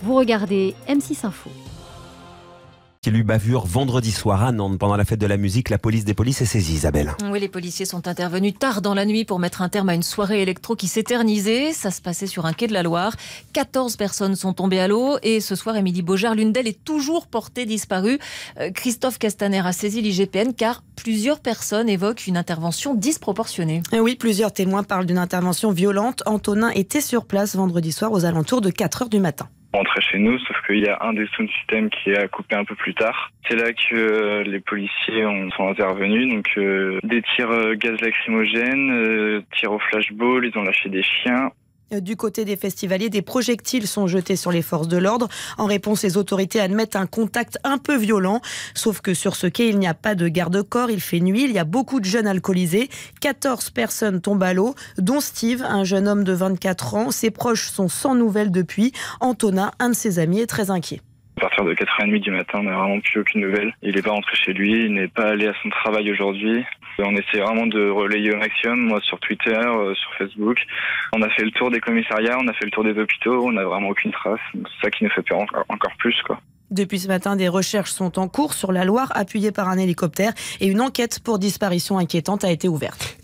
Vous regardez M6 Info. Il y a eu bavure vendredi soir à Nantes pendant la fête de la musique. La police des polices est saisie, Isabelle. Oui, les policiers sont intervenus tard dans la nuit pour mettre un terme à une soirée électro qui s'éternisait. Ça se passait sur un quai de la Loire. 14 personnes sont tombées à l'eau et ce soir, Émilie Beaujard, l'une d'elles, est toujours portée disparue. Christophe Castaner a saisi l'IGPN car plusieurs personnes évoquent une intervention disproportionnée. Oui, plusieurs témoins parlent d'une intervention violente. Antonin était sur place vendredi soir aux alentours de 4h du matin. On rentrait chez nous, sauf qu'il y a un des sound systems qui a coupé un peu plus tard. C'est là que les policiers sont intervenus, donc des tirs gaz lacrymogènes, tirs au flashball, ils ont lâché des chiens. Du côté des festivaliers, des projectiles sont jetés sur les forces de l'ordre. En réponse, les autorités admettent un contact un peu violent. Sauf que sur ce quai, il n'y a pas de garde-corps, il fait nuit, il y a beaucoup de jeunes alcoolisés. 14 personnes tombent à l'eau, dont Steve, un jeune homme de 24 ans. Ses proches sont sans nouvelles depuis. Antonin, un de ses amis, est très inquiet. À partir de 4h30 du matin, on n'a vraiment plus aucune nouvelle. Il n'est pas rentré chez lui, il n'est pas allé à son travail aujourd'hui. On essaie vraiment de relayer au maximum, moi sur Twitter, sur Facebook. On a fait le tour des commissariats, on a fait le tour des hôpitaux, on n'a vraiment aucune trace. C'est ça qui nous fait peur encore plus, quoi. Depuis ce matin, des recherches sont en cours sur la Loire, appuyées par un hélicoptère, et une enquête pour disparition inquiétante a été ouverte.